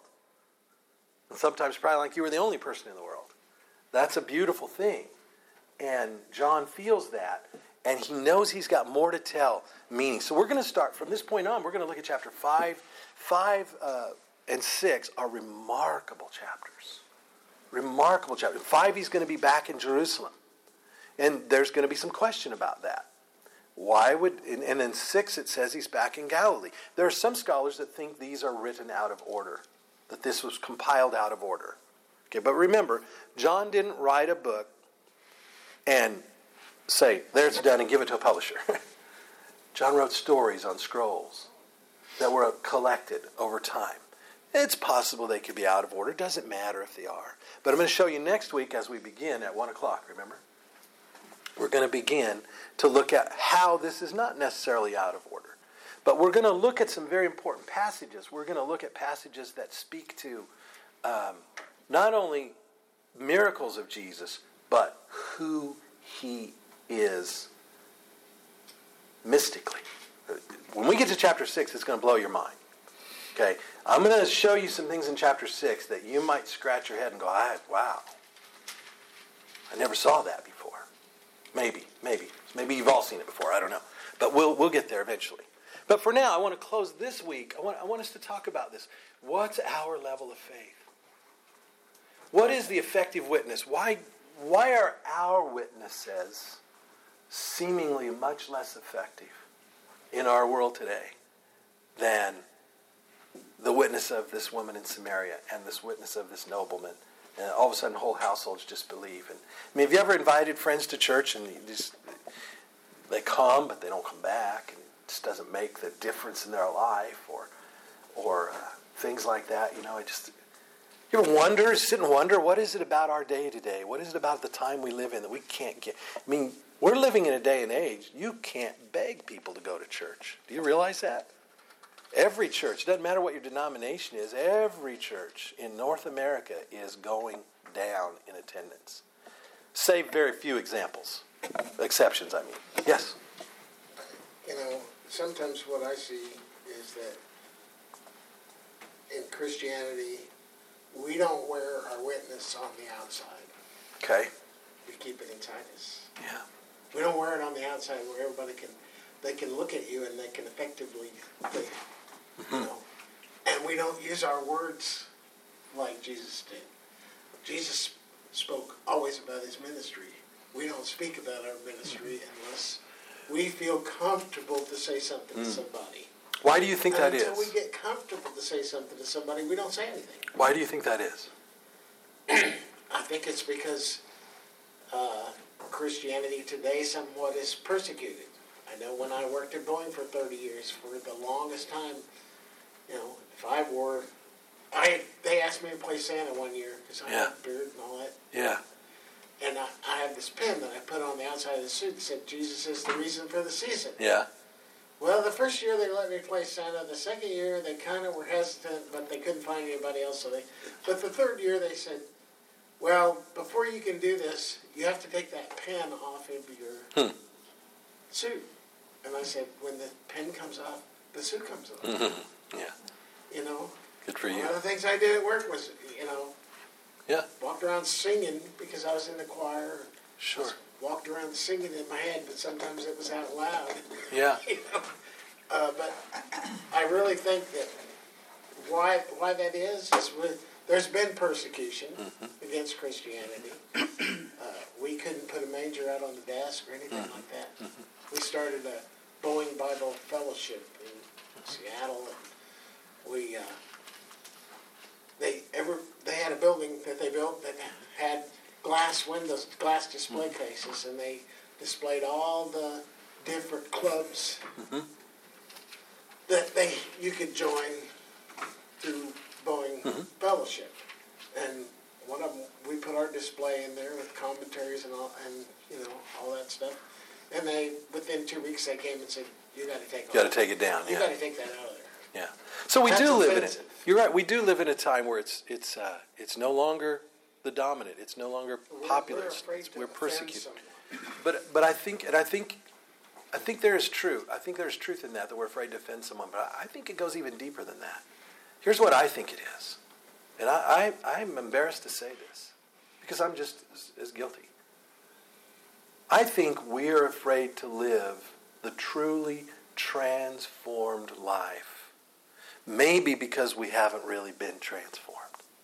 And sometimes probably like you were the only person in the world. That's a beautiful thing. And John feels that. And he knows he's got more to tell, meaning. So we're going to start, from this point on, we're going to look at chapter five. Five uh, and six are remarkable chapters. Remarkable chapters. Five, he's going to be back in Jerusalem. And there's going to be some question about that. Why would, and, and then six, it says he's back in Galilee. There are some scholars that think these are written out of order, that this was compiled out of order. Okay, but remember, John didn't write a book and say, there it's done, and give it to a publisher. John wrote stories on scrolls that were collected over time. It's possible they could be out of order. It doesn't matter if they are. But I'm going to show you next week as we begin at one o'clock, remember? We're going to begin to look at how this is not necessarily out of order. But we're going to look at some very important passages. We're going to look at passages that speak to um, not only miracles of Jesus, but who he is mystically. When we get to chapter six, it's going to blow your mind. Okay, I'm going to show you some things in chapter six that you might scratch your head and go, I, wow, I never saw that before. Maybe, maybe. Maybe you've all seen it before, I don't know. But we'll we'll get there eventually. But for now, I want to close this week. I want, I want us to talk about this. What's our level of faith? What is the effective witness? Why, why are our witnesses seemingly much less effective in our world today than the witness of this woman in Samaria and this witness of this nobleman. And all of a sudden, whole households just believe. And I mean, have you ever invited friends to church and you just they come, but they don't come back, and it just doesn't make the difference in their life, or or uh, things like that? You know, I just you ever wonder, sit and wonder, what is it about our day today? What is it about the time we live in that we can't get? I mean, we're living in a day and age you can't beg people to go to church. Do you realize that? Every church, it doesn't matter what your denomination is, every church in North America is going down in attendance. Save very few examples. Exceptions, I mean. Yes? You know, sometimes what I see is that in Christianity, we don't wear our witness on the outside. Okay. We keep it inside us. Yeah. We don't wear it on the outside where everybody can, they can look at you and they can effectively think. You know, and we don't use our words like Jesus did. Jesus spoke always about his ministry. We don't speak about our ministry unless we feel comfortable to say something mm. to somebody. Why do you think and that until is? Until we get comfortable to say something to somebody, we don't say anything. Why do you think that is? I think it's because uh, Christianity today somewhat is persecuted. I know when I worked at Boeing for thirty years, for the longest time, you know, if I wore, I they asked me to play Santa one year because I yeah. had a beard and all that. Yeah. And I, I had this pin that I put on the outside of the suit that said, Jesus is the reason for the season. Yeah. Well, the first year they let me play Santa. The second year they kind of were hesitant, but they couldn't find anybody else. So they, but the third year they said, well, before you can do this, you have to take that pin off of your hmm. suit. And I said, when the pen comes off, the suit comes off. Mm-hmm. Yeah. You know? Good for you. One of the things I did at work was, you know, yeah. walked around singing because I was in the choir. Sure. Walked around singing in my head, but sometimes it was out loud. Yeah. You know? uh, but I really think that why why that is, is with, there's been persecution mm-hmm. against Christianity. uh, we couldn't put a manger out on the desk or anything mm-hmm. like that. Mm-hmm. We started a Boeing Bible Fellowship in Seattle, and we uh, they ever they had a building that they built that had glass windows, glass display mm-hmm. cases, and they displayed all the different clubs mm-hmm. that they you could join through Boeing mm-hmm. Fellowship, and one of them we put our display in there with commentaries and all, and you know all that stuff. And they, within two weeks, they came and said, "You got to take it. You got to take it down. You yeah. got to take that out of there." Yeah. So we That's do live offensive. in it. You're right. We do live in a time where it's it's uh, it's no longer the dominant. It's no longer We're, popular. We're, afraid to we're persecuted. someone. But but I think and I think I think there is truth. I think there's truth in that that we're afraid to offend someone. But I think it goes even deeper than that. Here's what I think it is, and I, I I'm embarrassed to say this because I'm just as, as guilty. I think we're afraid to live the truly transformed life, maybe because we haven't really been transformed.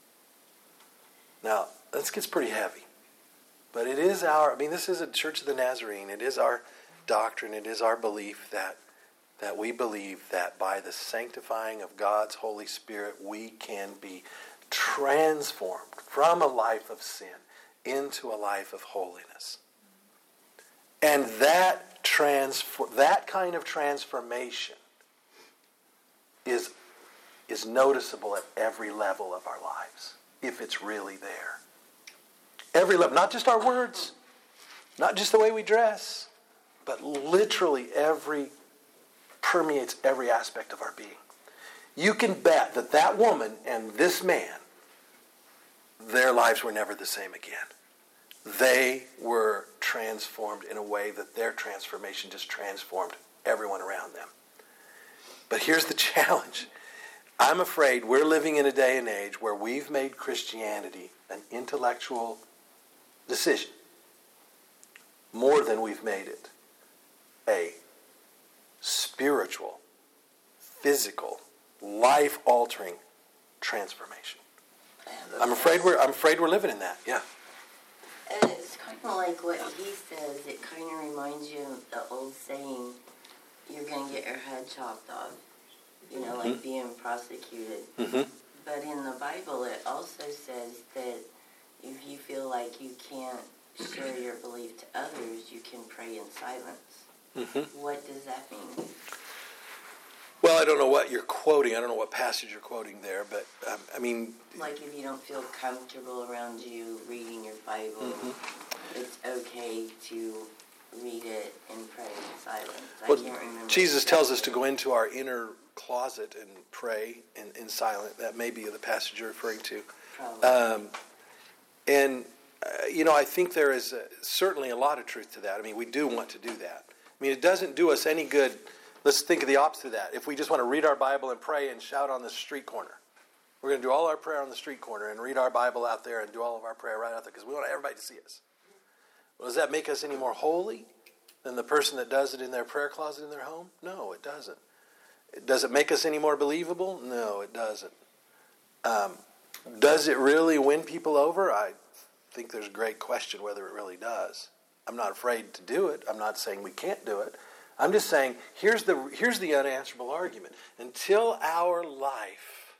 Now, this gets pretty heavy, but it is our, I mean, this is a Church of the Nazarene. It is our doctrine. It is our belief that, that we believe that by the sanctifying of God's Holy Spirit, we can be transformed from a life of sin into a life of holiness. And that transfor- that kind of transformation is, is noticeable at every level of our lives, if it's really there. Every level, not just our words, not just the way we dress, but literally every, permeates every aspect of our being. You can bet that that woman and this man, their lives were never the same again. They were transformed in a way that their transformation just transformed everyone around them. But here's the challenge. I'm afraid we're living in a day and age where we've made Christianity an intellectual decision more than we've made it a spiritual, physical, life-altering transformation. I'm afraid we're I'm afraid we're living in that. Yeah. And it's kind of like what he says. It kind of reminds you of the old saying, you're going to get your head chopped off, you know, like mm-hmm. being prosecuted. Mm-hmm. But in the Bible, it also says that if you feel like you can't share your belief to others, you can pray in silence. Mm-hmm. What does that mean? Well, I don't know what you're quoting. I don't know what passage you're quoting there, but um, I mean... Like if you don't feel comfortable around you reading your Bible, mm-hmm. it's okay to read it and pray in silence. Well, I can't remember. Jesus tells us to go into our inner closet and pray in, in silence. That may be the passage you're referring to. Probably. Um, and, uh, you know, I think there is a, certainly a lot of truth to that. I mean, we do want to do that. I mean, it doesn't do us any good. Let's think of the opposite of that. If we just want to read our Bible and pray and shout on the street corner, we're going to do all our prayer on the street corner and read our Bible out there and do all of our prayer right out there because we want everybody to see us. Well, does that make us any more holy than the person that does it in their prayer closet in their home? No, it doesn't. Does it make us any more believable? No, it doesn't. Um, does it really win people over? I think there's a great question whether it really does. I'm not afraid to do it. I'm not saying we can't do it. I'm just saying, here's the here's the unanswerable argument. Until our life,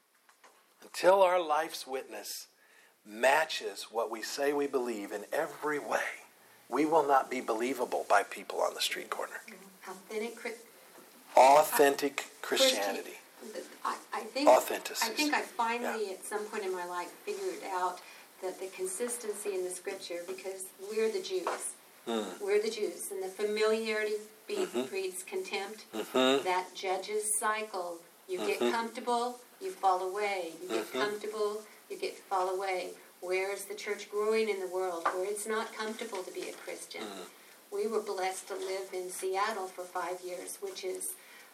until our life's witness matches what we say we believe in every way, we will not be believable by people on the street corner. Authentic, Authentic Christianity. I, I think, Authenticity. I think I finally, yeah. at some point in my life, figured out that the consistency in the Scripture, because we're the Jews. Mm. We're the Jews, and the familiarity mm-hmm. breeds contempt. Mm-hmm. That judges cycle. You mm-hmm. get comfortable, you fall away. You get mm-hmm. comfortable, you get fall away. Where is the church growing in the world where it's not comfortable to be a Christian? Mm-hmm. We were blessed to live in Seattle for five years, which is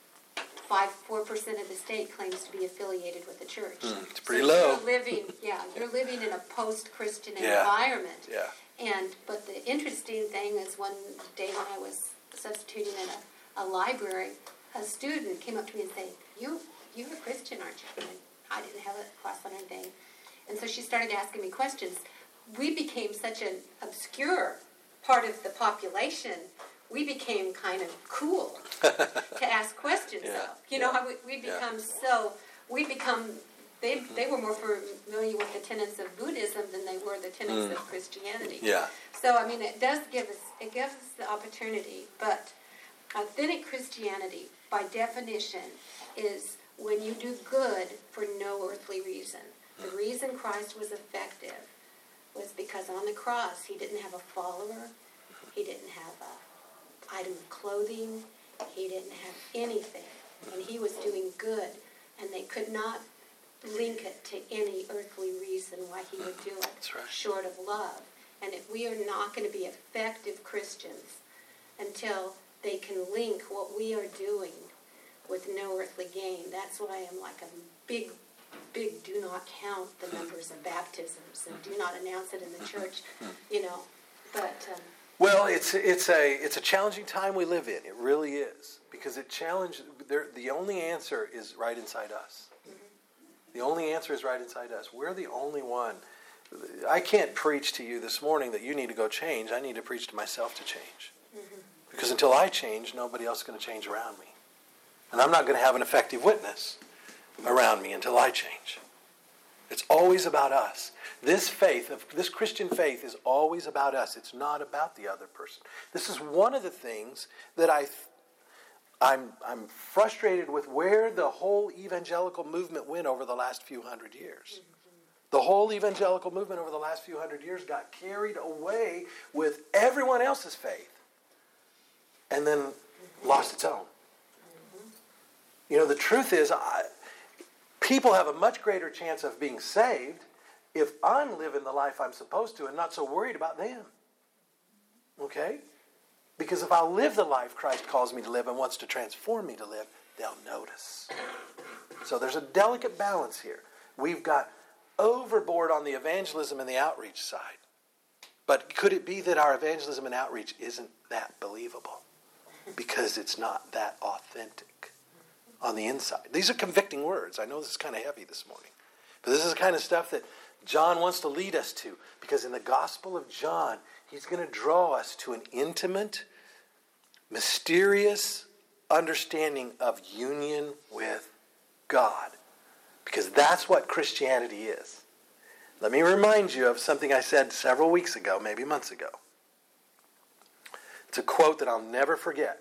five, four percent of the state claims to be affiliated with the church. Mm, it's pretty so low. You're living, yeah, you're living in a post-Christian yeah. environment. Yeah. And but the interesting thing is, one day when I was substituting in a, a library, a student came up to me and said, "You, you're a Christian, aren't you?" And I didn't have a class on anything, and so she started asking me questions. We became such an obscure part of the population. We became kind of cool to ask questions yeah. of. You know yeah. how we, we become yeah. so we become. They they were more familiar with the tenets of Buddhism than they were the tenets mm. of Christianity. Yeah. So I mean, it does give us it gives us the opportunity, but authentic Christianity, by definition, is when you do good for no earthly reason. The reason Christ was effective was because on the cross he didn't have a follower, he didn't have a item of clothing, he didn't have anything, and he was doing good, and they could not link it to any earthly reason why he would do it, right. short of love. And if we are not going to be effective Christians until they can link what we are doing with no earthly gain, that's why I'm like a big, big do not count the numbers of baptisms and do not announce it in the church, you know. But um, well, it's it's a it's a challenging time we live in. It really is, because it challenges. The only answer is right inside us. The only answer is right inside us. We're the only one. I can't preach to you this morning that you need to go change. I need to preach to myself to change. Mm-hmm. Because until I change, nobody else is going to change around me. And I'm not going to have an effective witness around me until I change. It's always about us. This faith, this Christian faith is always about us. It's not about the other person. This is one of the things that I... I'm I'm frustrated with where the whole evangelical movement went over the last few hundred years. The whole evangelical movement over the last few hundred years got carried away with everyone else's faith and then lost its own. You know, the truth is, I, people have a much greater chance of being saved if I'm living the life I'm supposed to and not so worried about them. Okay? Because if I live the life Christ calls me to live and wants to transform me to live, they'll notice. So there's a delicate balance here. We've got overboard on the evangelism and the outreach side. But could it be that our evangelism and outreach isn't that believable? Because it's not that authentic on the inside. These are convicting words. I know this is kind of heavy this morning. But this is the kind of stuff that John wants to lead us to. Because in the Gospel of John, he's going to draw us to an intimate, mysterious, understanding of union with God. Because that's what Christianity is. Let me remind you of something I said several weeks ago, maybe months ago. It's a quote that I'll never forget.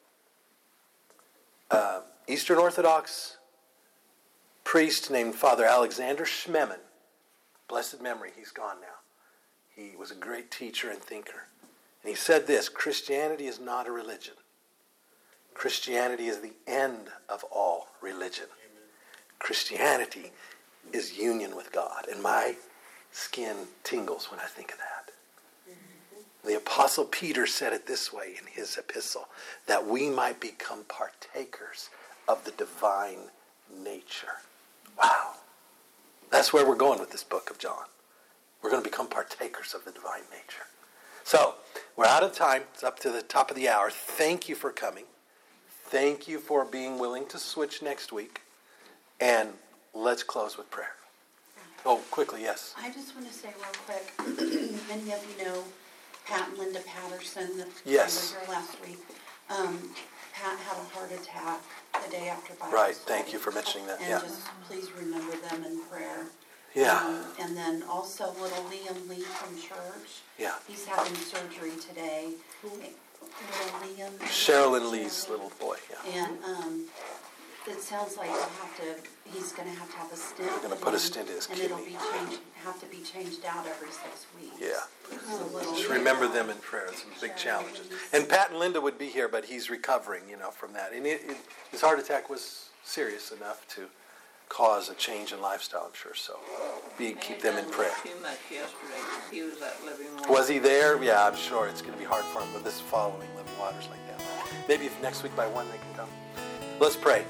Uh, Eastern Orthodox priest named Father Alexander Schmemann, blessed memory, he's gone now. He was a great teacher and thinker. And he said this: Christianity is not a religion. Christianity is the end of all religion. Amen. Christianity is union with God. And my skin tingles when I think of that. Mm-hmm. The Apostle Peter said it this way in his epistle, that we might become partakers of the divine nature. Wow. That's where we're going with this book of John. We're going to become partakers of the divine nature. So, we're out of time. It's up to the top of the hour. Thank you for coming. Thank you for being willing to switch next week. And let's close with prayer. Oh, quickly, yes. I just want to say real quick, many of you know Pat and Linda Patterson that yes. were here last week. Um, Pat had a heart attack the day after Bible Right, study. thank you for mentioning that. And yeah. just please remember them in prayer. Yeah. Um, and then also little Liam Lee from church. Yeah. He's having surgery today. Little Liam. Sherilyn Lee's little boy, yeah. And um, it sounds like he'll have to, he's going to have to have a stent. They're going to put a stent in his and kidney. And it'll be changed, have to be changed out every six weeks. Yeah. So Just remember them in prayer. It's some big challenges. And Pat and Linda would be here, but he's recovering, you know, from that. And it, it, his heart attack was serious enough to cause a change in lifestyle, I'm sure. So be, keep them in prayer. Too much yesterday. He was at Living Waters. Was he there? Yeah, I'm sure it's going to be hard for him with this following Living Waters like that. Maybe if next week by one they can come. Let's pray.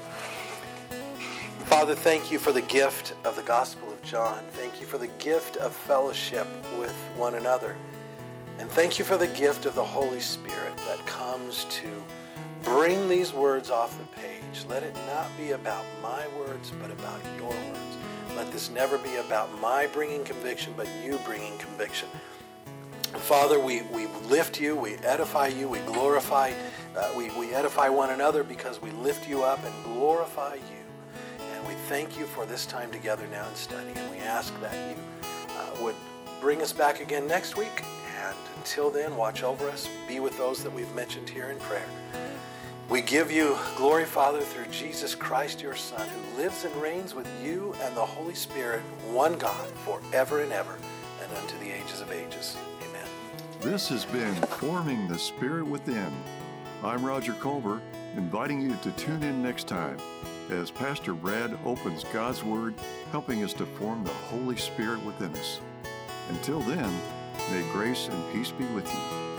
Father, thank you for the gift of the Gospel of John. Thank you for the gift of fellowship with one another. And thank you for the gift of the Holy Spirit that comes to bring these words off the page. Let it not be about my words, but about your words. Let this never be about my bringing conviction, but you bringing conviction. Father, we, we lift you, we edify you, we glorify, uh, we, we edify one another because we lift you up and glorify you. And we thank you for this time together now in study. And we ask that you uh, would bring us back again next week. And until then, watch over us. Be with those that we've mentioned here in prayer. We give you glory, Father, through Jesus Christ, your Son, who lives and reigns with you and the Holy Spirit, one God, forever and ever, and unto the ages of ages. Amen. This has been Forming the Spirit Within. I'm Roger Culver, inviting you to tune in next time as Pastor Brad opens God's Word, helping us to form the Holy Spirit within us. Until then, may grace and peace be with you.